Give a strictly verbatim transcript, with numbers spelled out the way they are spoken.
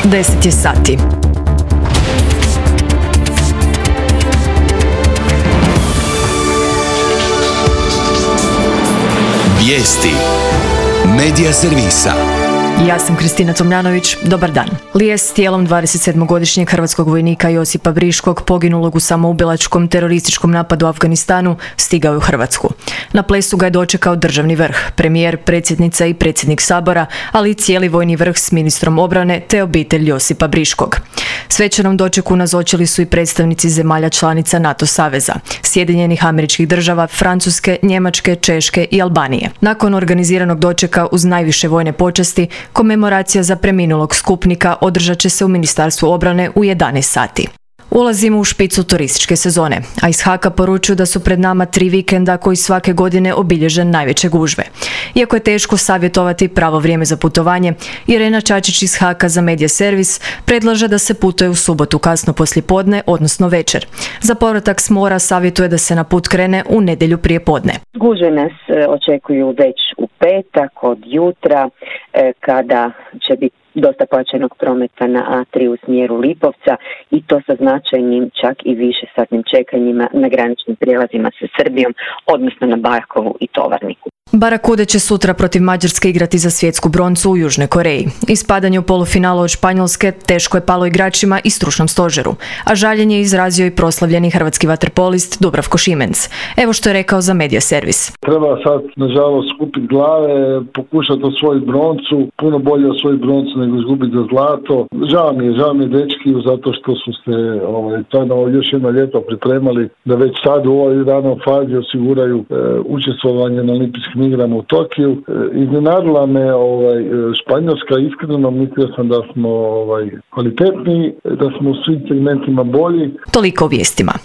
deset je sati. Vijesti Medija servisa. Ja sam Kristina Tomljanović, dobar dan. Lijes s tijelom dvadesetsedmogodišnjeg hrvatskog vojnika Josipa Briškog, poginulog u samoubilačkom terorističkom napadu u Afganistanu, stigao je u Hrvatsku. Na plesu ga je dočekao državni vrh, premijer, predsjednica i predsjednik Sabora, ali i cijeli vojni vrh s ministrom obrane te obitelj Josipa Briškog. Svečanom dočeku nazočili su i predstavnici zemalja članica NATO saveza, Sjedinjenih Američkih Država, Francuske, Njemačke, Češke i Albanije. Nakon organiziranog dočeka uz najviše vojne počasti, komemoracija za preminulog skupnika održat će se u Ministarstvu obrane u jedanaest sati. Ulazimo u špicu turističke sezone, a iz Haka poručuju da su pred nama tri vikenda koji svake godine obilježe najveće gužve. Iako je teško savjetovati pravo vrijeme za putovanje, Irena Čačić iz Haka za Medija servis predlaže da se putuje u subotu kasno poslijepodne, odnosno večer. Za povratak s mora savjetuje da se na put krene u nedjelju prije podne. Gužve nas očekuju već u petak od jutra, kada će biti dosta pojačanog prometa na A tri u smjeru Lipovca i to sa značajnim čak i više satnim čekanjima na graničnim prijelazima sa Srbijom, odnosno na Bajakovu i Tovarniku. Barakude će sutra protiv Mađarske igrati za svjetsku broncu u Južnoj Koreji. Ispadanje u polufinalu od Španjolske teško je palo igračima i stručnom stožeru, a žaljenje je izrazio i proslavljeni hrvatski vaterpolist Dubravko Šimenc. Evo što je rekao za Medija servis. Treba sad, nažalost, skupiti glave, pokušati osvojiti broncu, puno bolje osvojiti broncu nego izgubiti za zlato. Žao mi je, žao mi je dečki, zato što su se ovaj, to još jedno ljeto pripremali da već sad u ovoj ranoj fazi osiguraju e, učestvovanje na olimpijskim igrama u Tokiju. E, iznenadila me ovaj, Španjolska, iskreno mislio sam da smo ovaj, kvalitetni, da smo u svim segmentima bolji. Toliko o vijestima.